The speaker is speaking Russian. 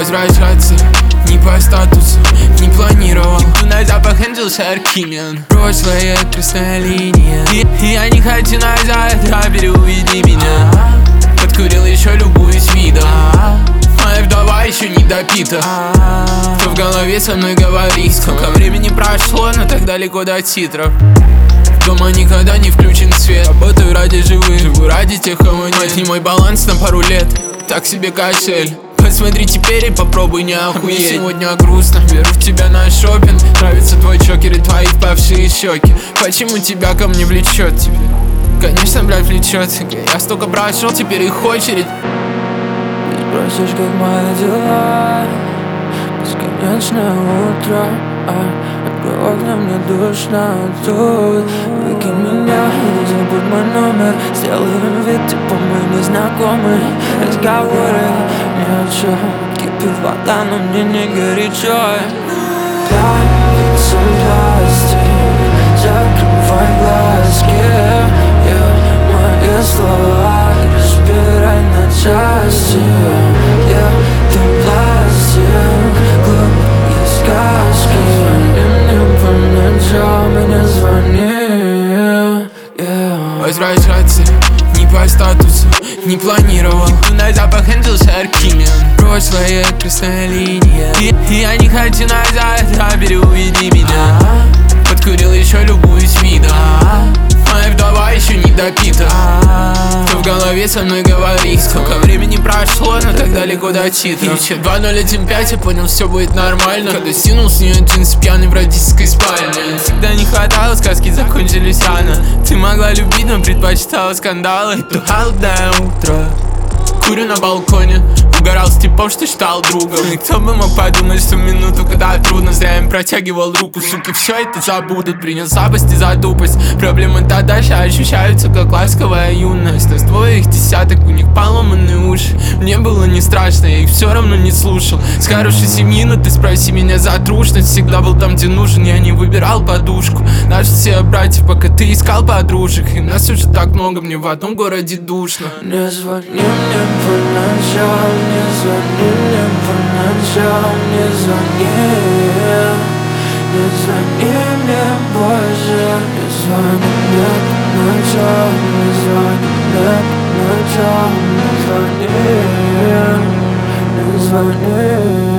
Возвращаться не по статусу, не планировал. Иду на запах Angel Sharkimian. Прошлая красная линия, и я не хочу назад, а переуведи меня. Подкурил еще, любуюсь видом. Моя вдова еще не допита. Кто в голове со мной говорит? Сколько времени прошло, но так далеко до титров. Дома никогда не включен свет. Работаю ради живых, живу ради тех, кого нет. Мать, не мой баланс на пару лет, так себе качель. Посмотри теперь и попробуй не охуеть. Мне сегодня грустно, веру в тебя на шопинг. Нравится твой чокер и твои впавшие щеки. Почему тебя ко мне влечет теперь? Конечно, блядь, влечет. Я столько прошел, теперь их очередь. Ты спросишь, как мои дела? Бесконечное утро, открой окна, мне душно тут. Выкинь меня, не забудь мой номер. Сделаем вид, типа мы не знакомы. Разговоры ни о чем. Кипит вода, но мне не горячо. Плавится пластик, закрывай глазки. Мои слова разбирай на части. Ты пластик, глупые сказки. Звони мне по ночам и не звони. Возвращаться не по статусу, не планировал. Иду на запах Angel Sharkimian. Прошлая красная линия, и я не хочу назад, а переуведи меня. Подкурил еще, любуюсь видом. Моя вдова еще не допита. Кто в голове со мной говорит? Сколько времени прошло, но так далеко до титров. 2015, я понял, все будет нормально. Когда стянул с нее джинсы пьяный в родительской спальне. Всегда не хватало, сказки закончились рано. Ты могла любить, но предпочитала скандалы. Это холодное утро, курю на балконе. Угорал с типом, что считал другом. И кто бы мог подумать, что в минуту, когда трудно, зря им протягивал руку. Суки, все это забудут, принял слабость и за тупость. Проблемы-то дальше ощущаются, как ласковая юность. А с твоих десяток у них поломанные уши. Мне было не страшно, я их все равно не слушал. С хорошей семьи, но ты спроси меня за трушность. Всегда был там, где нужен, я не выбирал подушку. Наши все братья, пока ты искал подружек. И нас уже так много, мне в одном городе душно. Не звони мне по ночам, не звони мне по ночам, не звони. Не звони мне больше, не звони мне по ночам, не звони мне по ночам, не звони, не звони.